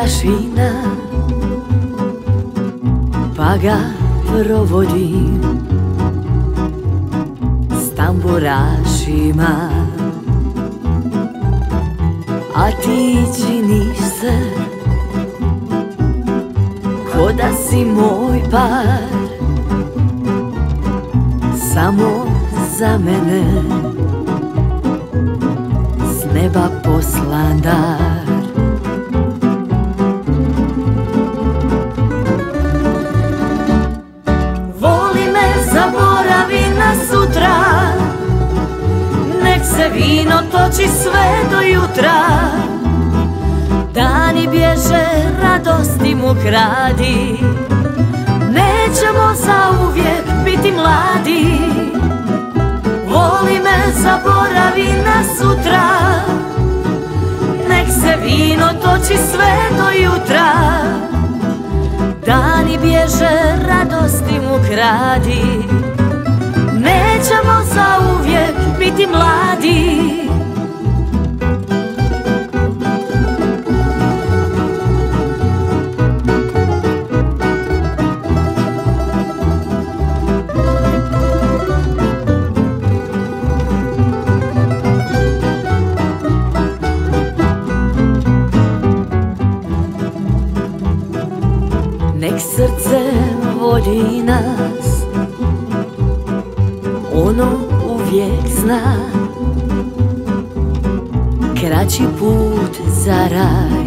prašina, pa ga provodim s tamburašima. A ti činiš se ko da si moj par, samo za mene s neba poslan dar. Voli me, zaboravi na sutra, nek se vino toči sve do jutra. Dani bježe, radosti mu kradi, nećemo zauvijek biti mladi. Voli me, zaboravi na sutra, nek se vino toči sve do jutra. Dani bježe, radosti mu kradi, nećemo zauvijek biti mladi. Nek srce vodi nas, ono uvijek zna, kraći put za raj,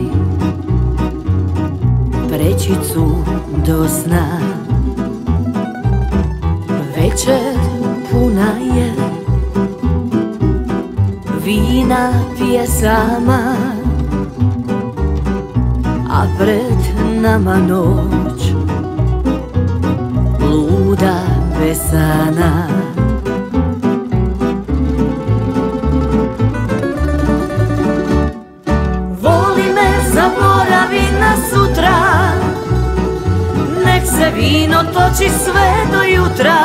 prečicu do sna. Večer puna je vina, pjesama, a pred nama noć luda bez sana. Voli me, zaboravi na sutra, nek se vino toči sve do jutra.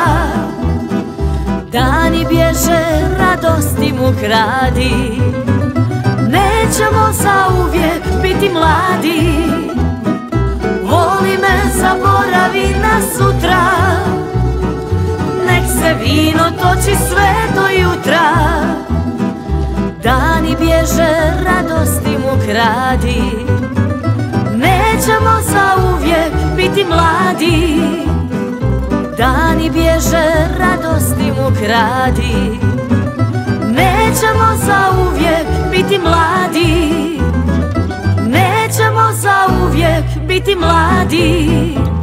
Dani bježe, radosti mu kradi, nećemo zauvijek biti mladi. Voli me, zaboravi na sutra, nek se vino toči sve do jutra. Dani bježe, radosti mu kradi, nećemo zauvijek biti mladi. Dani bježe, radosti mu kradi, nećemo zauvijek biti mladi. Nećemo zauvijek biti mladi.